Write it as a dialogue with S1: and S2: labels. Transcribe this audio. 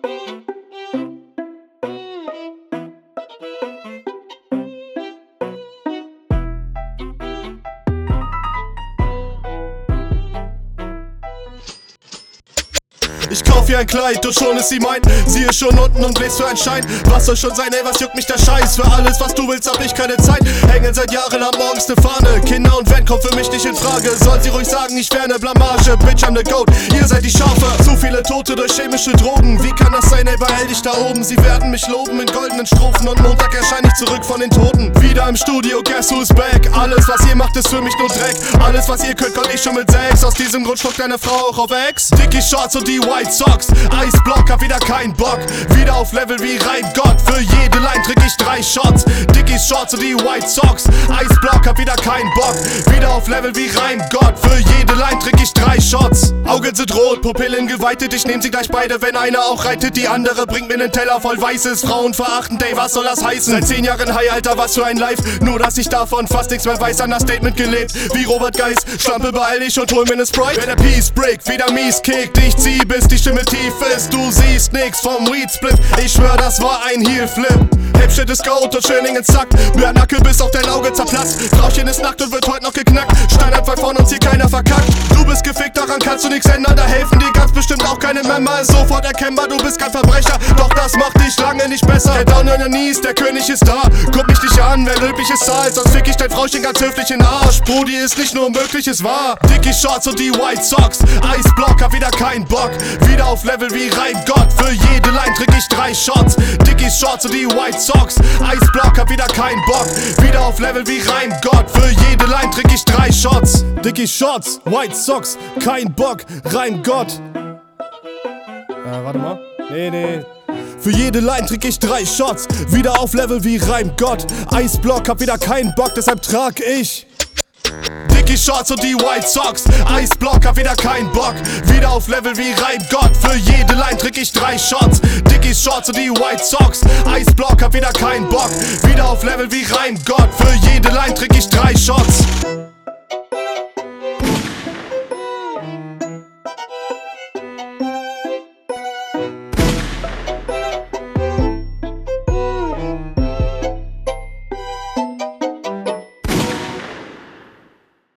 S1: Ich kauf ihr ein Kleid und schon ist sie mein. Sie ist schon unten und bläst für einen Schein. Was soll schon sein, ey, was juckt mich der Scheiß? Für alles, was du willst, hab ich keine Zeit. Hängen seit Jahren am morgens ne Fahne. Kinder und Van kommt für mich nicht in Frage. Soll sie ruhig sagen, ich wär ne Blamage. Bitch, I'm the Goat, ihr seid die Schafe. Zu viele Tote durch chemische Drogen. Wie kann das sein, ey, behält dich da oben? Sie werden mich loben in goldenen Strophen. Und Montag erscheine ich zurück von den Toten. Wieder im Studio, guess who's back? Alles, was ihr macht, ist für mich nur Dreck. Alles, was ihr könnt, konnt ich schon mit 6. Aus diesem Grund schluckt deine Frau auch auf Ex. Dickie Shorts und die White Socks. Eisblock, hab wieder keinen Bock. Wieder auf Level wie rein Gott. Für jede Line trink ich 3 Shots. Dickies Shorts und die White Socks. Eisblock, hab wieder keinen Bock. Wieder auf Level wie rein Gott. Für jede Line trink ich 3 Shots. Augen sind rot, Pupillen geweitet. Ich nehm sie gleich beide, wenn einer auch reitet. Die andere bringt mir nen Teller voll Weißes. Frauen verachten, ey, was soll das heißen? Seit 10 Jahren High, Alter, was für ein Life. Nur, dass ich davon fast nichts mehr weiß. Understatement gelebt, wie Robert Geis. Schlampe, beeil dich und hol mir ne Sprite. Wenn der Peace Break wieder mies kickt, ich zieh, bis die Stimme tief ist. Du siehst nix vom Weed Split. Ich schwör, das war ein Heel Flip. Hipshit ist Goat und Schilling zackt. Bärnackel bis auf dein Auge zerplatzt. Frauchen ist nackt und wird heute noch geknackt. Steinert von uns hier keiner verkackt. Du bist gefickt, daran kannst du nix ändern. Da helfen dir ganz bestimmt auch keine Member. Ist sofort erkennbar, du bist kein Verbrecher. Doch das macht dich lange nicht besser. Get down on your knees, der König ist da. Guck mich nicht an, wer löblich ist zahlt. Sonst fick ich dein Frauchen ganz höflich in den Arsch. Brudi, ist nicht nur unmöglich, es wahr. Dickie Shorts und die White Socks. Eisblock, hab wieder keinen Bock. Wieder auf Level wie rein Gott. Für jede Line trink ich 3 Shots. Dickies Shorts und die White Socks. Eisblock, hab wieder keinen Bock. Wieder auf Level wie rein Gott. Für jede Line trink ich 3 Shots. Dickies Shorts, White Socks. Kein Bock, rein Gott. Warte mal. Nee. Für jede Line trink ich 3 Shots. Wieder auf Level wie rein Gott. Eisblock, hab wieder keinen Bock, deshalb trag ich Dickie Shorts und die White Socks. Eisblock, hab wieder keinen Bock. Wieder auf Level wie rein Gott. Für jede Line trink ich 3 Shots. Dickie Shorts und die White Socks. Eisblock, hab wieder keinen Bock. Wieder auf Level wie rein Gott. Für jede Line trink ich 3 Shots.